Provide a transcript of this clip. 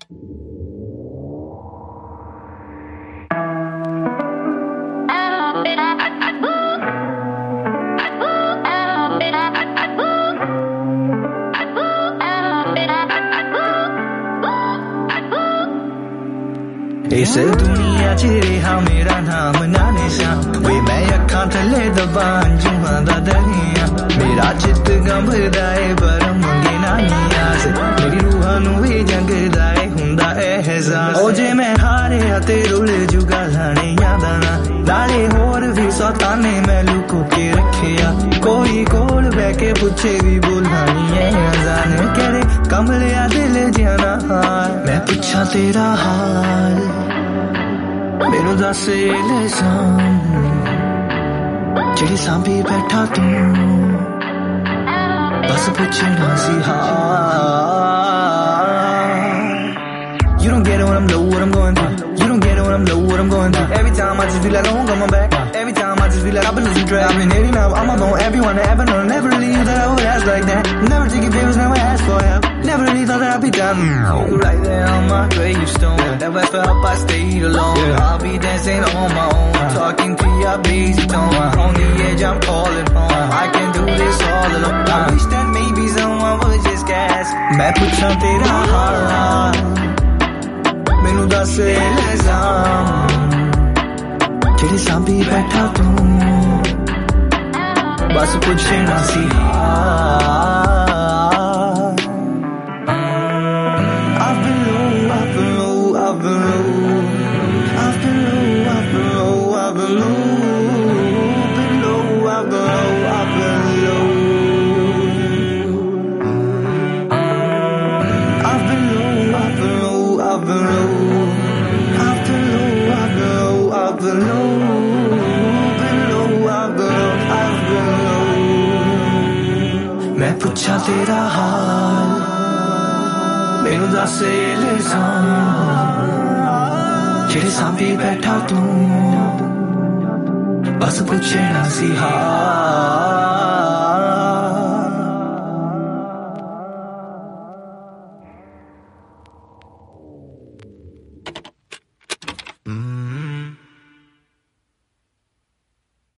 इस दुनिया च रेहा मेरा नाम ना निशान वे मैं अखां थल्ले दबा अंजुमां दा दरिया मेरा चित गंभदा ए पर मंगे ना नियाज मेरी रूहां नूं वी जंगदा ए हुंदा एहसास ओ जे मैं हारिया ते रुल जुगा लाने यादा ना नाले होर भी सौताने मैं लुको के रखिया कोई कोल बह के पुछे भी बोलना नहीं है अजान करे कमलिया दिल जाना हाल मैं पुछा तेरा हाल मेनू दस इल्जाम जेड़ी सांभी बैठा तू बस पुछना सी हाल You don't get it when I'm low, what I'm going through. You don't get it when I'm low, what I'm going through. Every time I just feel like I won't come back. Every time I just feel like I've been losing track. I've been hitting up, I'm alone, everyone I ever known. Never really knew that I would ask like that. Never taking favors, never asked for help. Never really thought that I'd be down. You right there on my gravestone. Never felt I stayed alone. I'll be dancing on my own. Talking to your basic tone. On the edge, I'm calling home. I can do this all alone. I wish that maybe someone would just gasp. मैं पूछा तेरा हाल मैनू दस इल्जाम जेड़ी सांभी बैठा तू बस पुछना सी हाल I've been low, I've been low, I've been low I've been low, I've been low, I've been low Been low, I've been low, I've been low I've been low, I've been low, I've been low I've been low, I've been low, I've been low Been low, I've been low, I've been low मैं पूछा तेरा हाल मैनू दस इल्जाम जेड़े सांभी बैठा तू बस पुछना सी हाल